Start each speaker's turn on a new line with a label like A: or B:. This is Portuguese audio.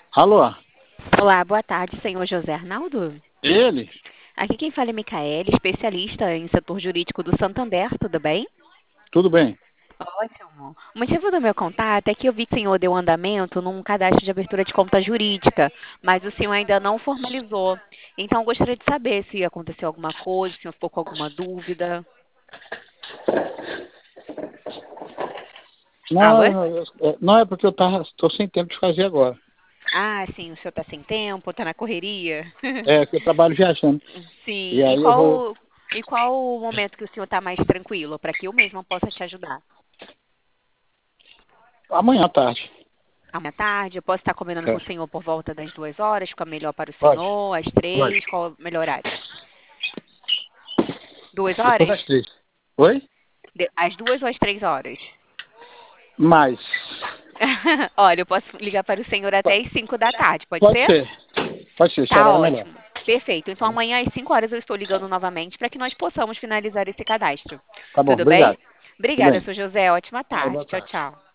A: Alô?
B: Olá, boa tarde, senhor José Arnaldo.
A: Ele?
B: Aqui quem fala é Micaele, especialista em setor jurídico do Santander, tudo bem?
A: Tudo bem?
B: Ótimo. O motivo do meu contato é que eu vi que o senhor deu andamento num cadastro de abertura de conta jurídica, mas o senhor ainda não formalizou. Então, eu gostaria de saber se aconteceu alguma coisa, se o senhor ficou com alguma dúvida. Alô?
A: Não é porque estou sem tempo de fazer agora.
B: Ah, sim, o senhor está sem tempo, está na correria.
A: É que eu trabalho viajando.
B: Sim,
A: E
B: e
A: aí eu vou
B: qual o momento que o senhor está mais tranquilo, para que eu mesma possa te ajudar?
A: amanhã à tarde.
B: Amanhã à tarde, eu posso estar combinando com
A: É.
B: o senhor por volta das 2 horas, fica melhor para o
A: Pode,
B: senhor, às
A: pode.
B: 3, qual o melhor horário? 2
A: Depois
B: horas?
A: das 3. Oi?
B: Às 2 ou às 3 horas?
A: Mais.
B: Olha, eu posso ligar para o senhor até
A: Po-
B: às 5 da tarde, pode
A: Pode
B: ser?
A: ser. Pode ser, esse
B: Tá
A: horário é melhor.
B: ótimo. Perfeito. Então amanhã às 5 horas eu estou ligando novamente para que nós possamos finalizar esse cadastro.
A: Tá bom,
B: Tudo bem?
A: obrigado. Tudo
B: Obrigada,
A: bem.
B: seu José. Ótima
A: Boa
B: tarde. Tchau,
A: tarde.
B: tchau.